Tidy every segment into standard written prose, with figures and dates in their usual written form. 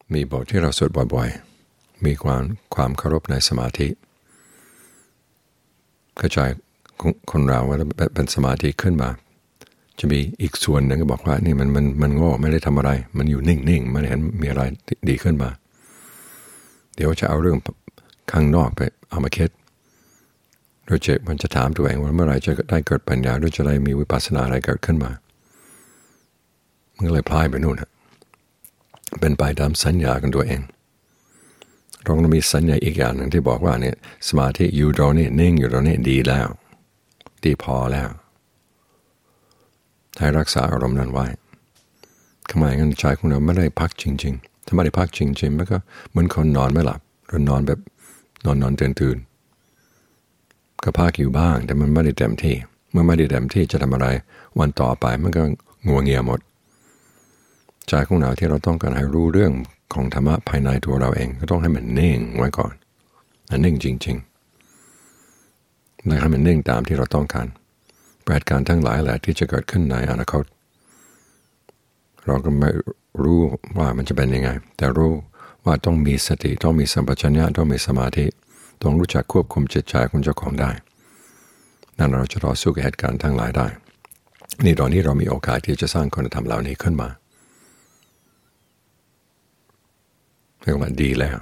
มีบทที่เราสวดบ่อยๆมีความเคารพในสมาธิเข้าใจคนเราว่าเป็นสมาธิขึ้นมาจะมีอีกส่วนหนึ่งก็บอกว่านี่มันโง่ไม่ได้ทำอะไรมันอยู่นิ่งๆไม่ได้เห็นมีอะไรดีขึ้นมาเดี๋ยวจะเอาเรื่องข้างนอกไปเอามาคิดโดยมันจะถามตัวเองว่าเมื่อไหร่จะได้เกิดปัญญาหรือจะได้มีวิปัสสนาอะไรเกิดขึ้นมามันก็เลยพลายไปนู่นเป็นไปตามสัญญากันตัวเองเราต้องมีสัญญาอีกอย่างหนึ่งที่บอกว่าเนี่ยสมาธิอยู่ตรงนี้นิ่งอยู่ตรงนี้ดีแล้วดีพอแล้วให้รักษาอารมณ์นั้นไว้ทำไมงั้นใจของเราไม่ได้พักจริงๆถ้าไม่ได้พักจริงๆมันก็เหมือนคนนอนไม่หลับหรือนอนแบบนอนตื่นก็พักอยู่บ้างแต่มันไม่ได้เต็มที่เมื่อไม่ได้เต็มที่จะทำอะไรวันต่อไปมันก็งัวเงียหมดใจของเราที่เราต้องการให้รู้เรื่องของธรรมะภายในตัวเราเองก็ต้องให้มันนิ่งไว้ก่อนนิ่งจริงๆและให้มันนิ่งตามที่เราต้องการเหตุการณ์ทั้งหลายแหละที่จะเกิดขึ้นในอนาคตเราก็ไม่รู้ว่ามันจะเป็นยังไงแต่รู้ว่าต้องมีสติต้องมีสัมปชัญญะต้องมีสมาธิต้องรู้จักควบคุมจิตใจของเจ้าของได้นั่นเราจะต่อสู้กับเหตุการณ์ทั้งหลายได้นี่ตอนนี้เรามีโอกาสที่จะสร้างคุณธรรมเหล่านี้ขึ้นมาเรียกว่าดีแล้ว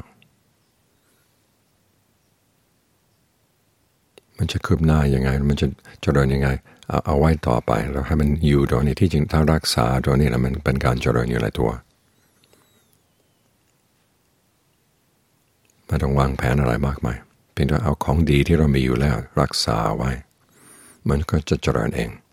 มันจะคืบหน้ายังไงมันจะเจริญยังไงเอาไว้ต่อไปแล้วให้มันอยู่ตรงนี้ที่จริงถ้ารักษาตรงนี้แล้วมันเป็นการเจริญอยู่ในตัวไม่ต้องวางแผนอะไรมากมายเพียงแต่เอาของดีที่เรามีอยู่แล้วรักษาไว้มันก็จะเจริญเอง